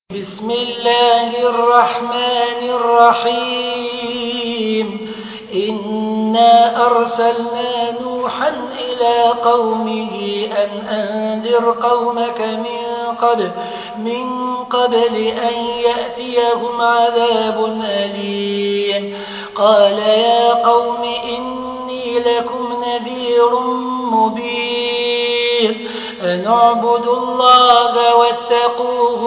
بسم الله الرحمن الرحيم إنا أرسلنا نوحا إلى قومه أن أنذر قومك من قبل أن يأتيهم عذاب أليم قال يا قوم إني لكم نذير مبين أن اعبدوا الله واتقوه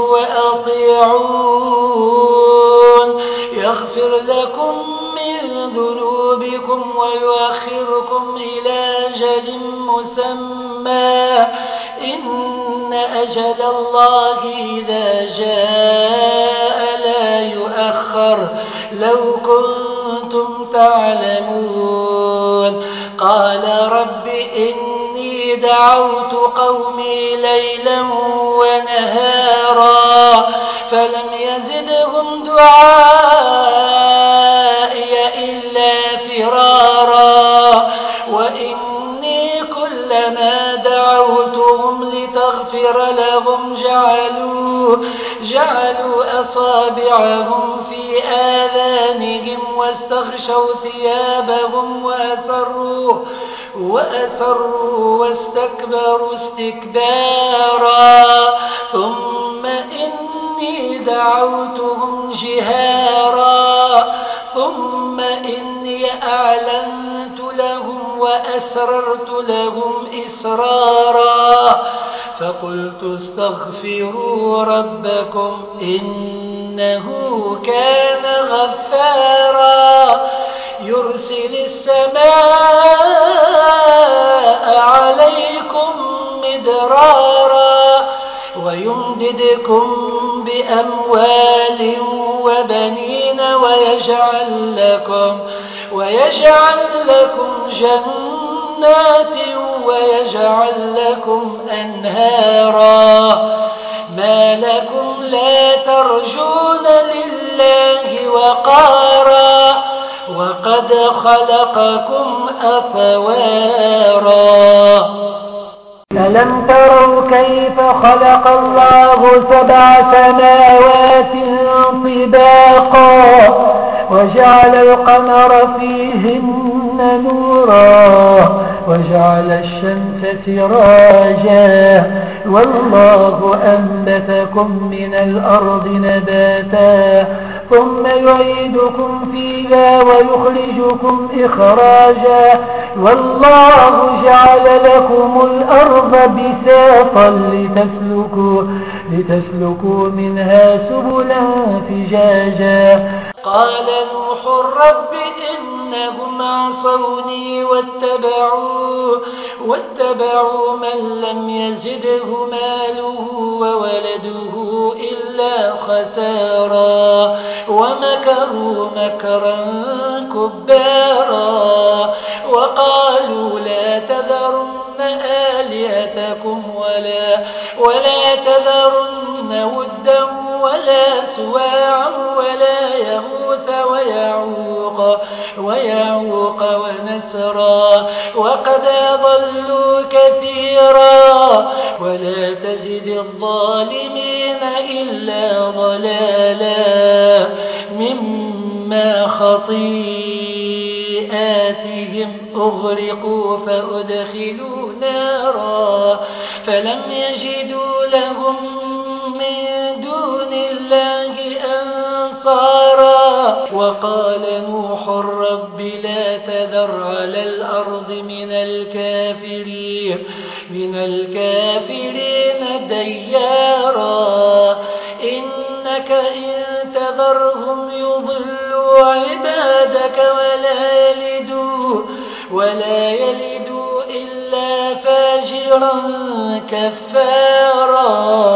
وأطيعون يغفر لكم من ذنوبكم ويؤخركم إلى أجل مسمى إن أجل الله إذا جاء لا يؤخر لو كنتم تعلمون قال رب إني دعوت قومي ليلا ونهارا فلم يزدهم دعائي إلا فرارا وإني كلما دعوتهم لتغفر لهم جعلوا أصابعهم في آذانهم واستغشوا ثيابهم وأسروا واستكبروا استكبارا ثم إني دعوتهم جهارا ثم إني أعلنت لهم وأسررت لهم إسرارا فقلت استغفروا ربكم إنه كان غفارا يرسل السماء عليكم مدرارا ويمددكم بأموال وبنين ويجعل لكم جنات ويجعل لكم أنهارا ما لكم لا ترجون لله وقارا وقد خلقكم أطوارا ألم تروا كيف خلق الله 7 سماوات طباقا وجعل القمر فيهن نورا وجعل الشمس سراجا والله أنبتكم من الأرض نباتا ثم يعيدكم فيها ويخرجكم إخراجا والله جعل لكم الأرض بساطا لتسلكوا منها سبلا فجاجا قال نوح رب إنهم عصوني واتبعوا من لم يزده ماله وولده إلا خسارا ومكروا مكرا كبارا وقالوا لا تذرن آلهتكم ولا تذرن ودا ولا سواعا ولا يغوث ويعوق ونسرا وقد أضلوا كثيرا ولا تزد الظالمين إلا ضلالا مما خطيئاتهم أغرقوا فأدخلوا نارا فلم يجدوا لهم من دون الله أنصارا وقال نوح رب لا تذر على الأرض من الكافرين ديارا إنك إن تذرهم يضلوا عبادك ولا يلدوا إلا فاجرا كفارا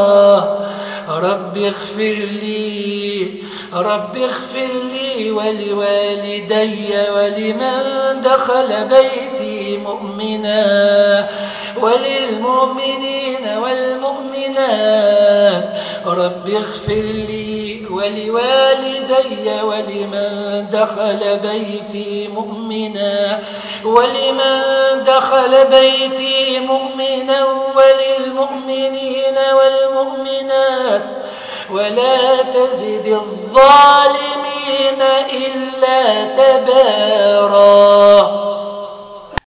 رب اغفر لي ولوالدي ولمن دخل بيتي مؤمنا وللمؤمنين والمؤمنات رب اغفر لي ولوالدي ولمن دخل بيتي مؤمنا وللمؤمنين والمؤمنات ولا تزد الظالمين إلا تباراً